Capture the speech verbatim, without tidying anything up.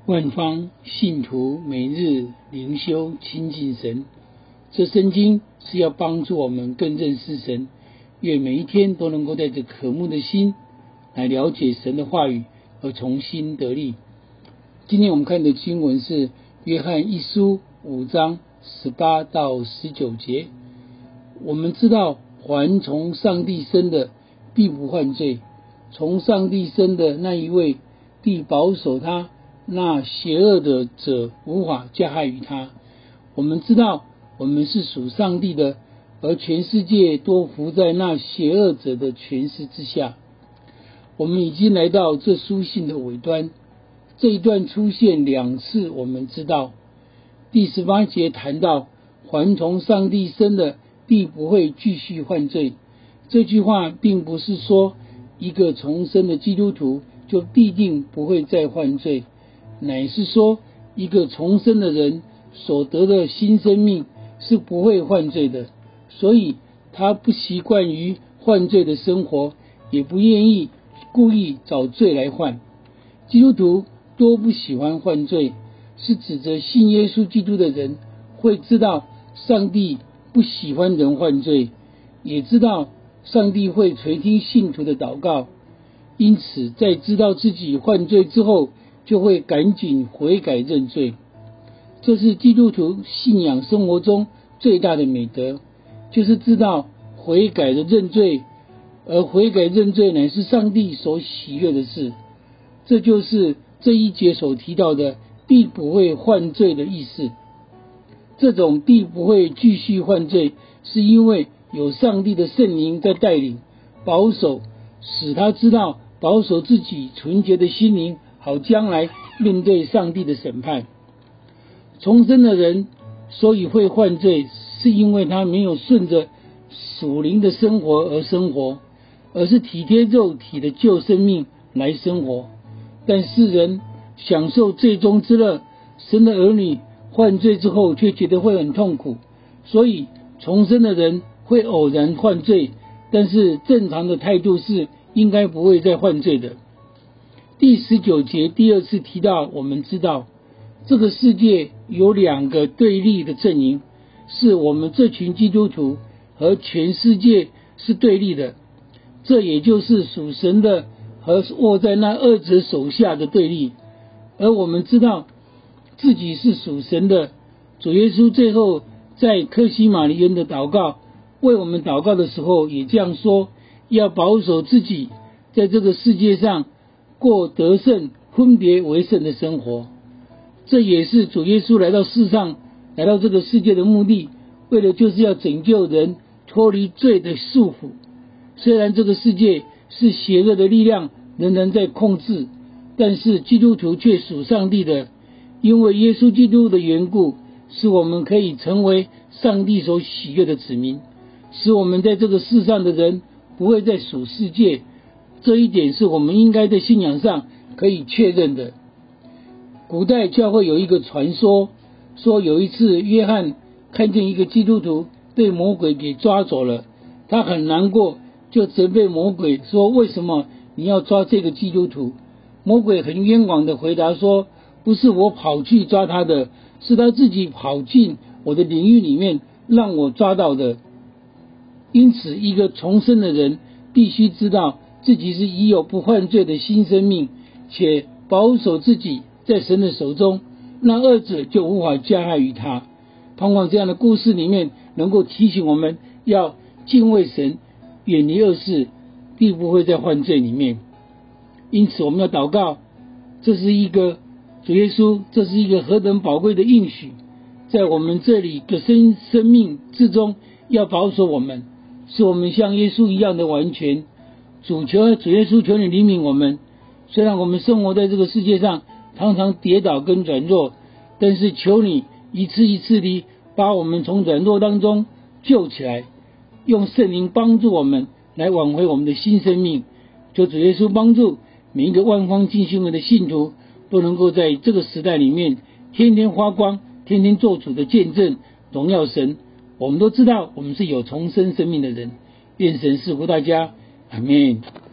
万方信徒每日灵修亲近神，这圣经是要帮助我们更认识神，愿每一天都能够带着渴慕的心来了解神的话语，而重新得力。今天我们看的经文是约翰一书五章十八到十九节。我们知道，凡从上帝生的必不犯罪，从上帝生的那一位必保守他，那邪恶的者无法加害于他。我们知道，我们是属上帝的，而全世界都服在那邪恶者的权势之下。我们已经来到这书信的尾端，这一段出现两次，我们知道第十八节谈到，凡从上帝生的必不会继续犯罪。这句话并不是说一个重生的基督徒就必定不会再犯罪，乃是说一个重生的人所得的新生命是不会犯罪的，所以他不习惯于犯罪的生活，也不愿意故意找罪来犯。基督徒多不喜欢犯罪，是指着信耶稣基督的人会知道上帝不喜欢人犯罪，也知道上帝会垂听信徒的祷告，因此在知道自己犯罪之后，就会赶紧悔改认罪。这是基督徒信仰生活中最大的美德，就是知道悔改的认罪，而悔改认罪乃是上帝所喜悦的事。这就是这一节所提到的必不会犯罪的意思。这种必不会继续犯罪，是因为有上帝的圣灵在带领保守，使他知道保守自己纯洁的心灵，好将来面对上帝的审判。重生的人所以会犯罪，是因为他没有顺着属灵的生活而生活，而是体贴肉体的旧生命来生活。但世人享受罪中之乐，神的儿女犯罪之后却觉得会很痛苦，所以重生的人会偶然犯罪，但是正常的态度是应该不会再犯罪的。第十九节第二次提到，我们知道这个世界有两个对立的阵营，是我们这群基督徒和全世界是对立的，这也就是属神的和握在那二者手下的对立。而我们知道自己是属神的，主耶稣最后在客西马尼园的祷告，为我们祷告的时候也这样说，要保守自己在这个世界上过得胜分别为圣的生活。这也是主耶稣来到世上，来到这个世界的目的，为了就是要拯救人脱离罪的束缚。虽然这个世界是邪恶的力量仍然在控制，但是基督徒却属上帝的，因为耶稣基督的缘故，使我们可以成为上帝所喜悦的子民，使我们在这个世上的人不会再属世界。这一点是我们应该在信仰上可以确认的。古代教会有一个传说，说有一次约翰看见一个基督徒被魔鬼给抓走了，他很难过，就责备魔鬼说，为什么你要抓这个基督徒？魔鬼很冤枉的回答说，不是我跑去抓他的，是他自己跑进我的领域里面让我抓到的。因此一个重生的人必须知道自己是已有不犯罪的新生命，且保守自己在神的手中，那二者就无法加害于他。盼望这样的故事里面能够提醒我们要敬畏神，远离恶事，必不会在犯罪里面。因此我们要祷告，这是一个主耶稣，这是一个何等宝贵的应许，在我们这里的生生命之中要保守我们，使我们像耶稣一样的完全。主求主耶稣求你怜悯我们，虽然我们生活在这个世界上常常跌倒跟软弱，但是求你一次一次地把我们从软弱当中救起来，用圣灵帮助我们来挽回我们的新生命。求主耶稣帮助每一个万方进修会的信徒，都能够在这个时代里面天天发光，天天做主的见证，荣耀神。我们都知道我们是有重生生命的人，愿神赐福大家，阿们。